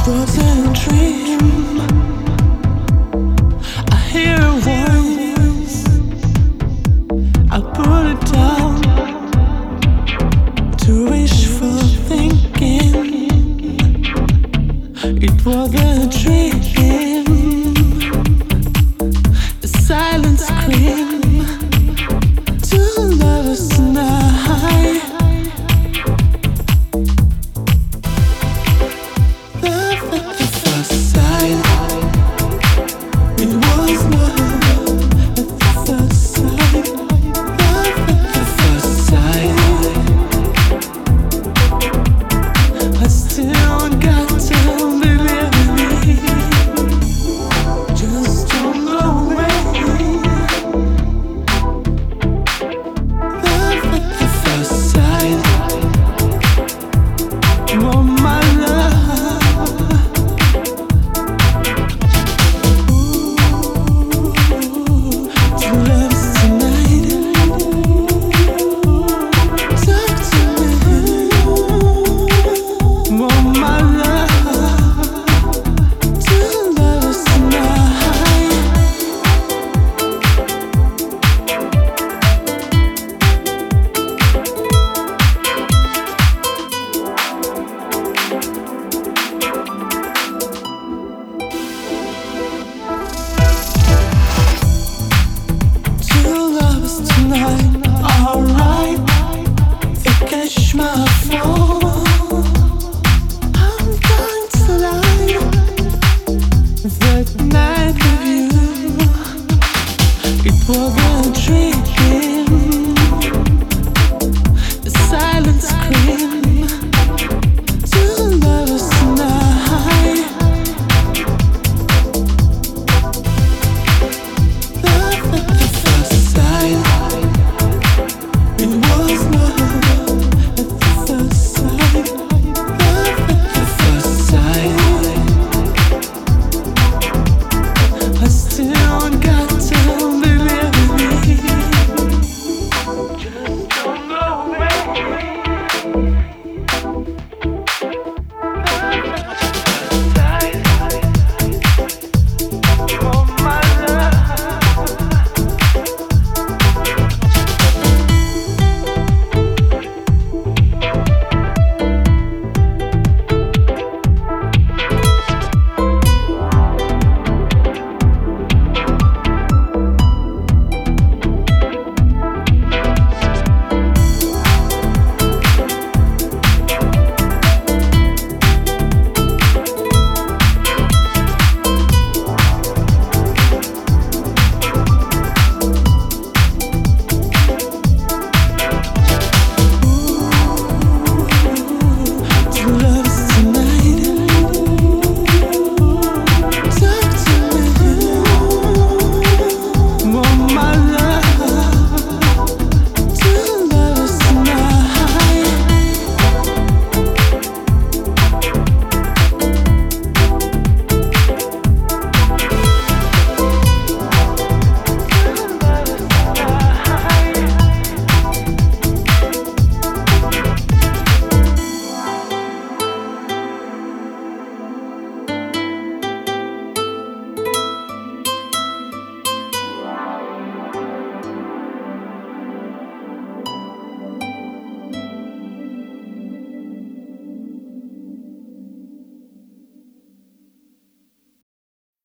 was a dream. I hear a voice, I put it down. Too wishful thinking. It was a dream. A silent scream. Two lovers tonight. Love at the first sight. It was love at the first sight. Love at the first sight. I still got to believe me. Just don't go away. Love at the first sight. Oh my love. Ooh, two loves tonight. Talk to me. Oh my love. Two loves tonight. Two lovers tonight. Alright. They catch my phone. I'm going to lie. That night with you, it was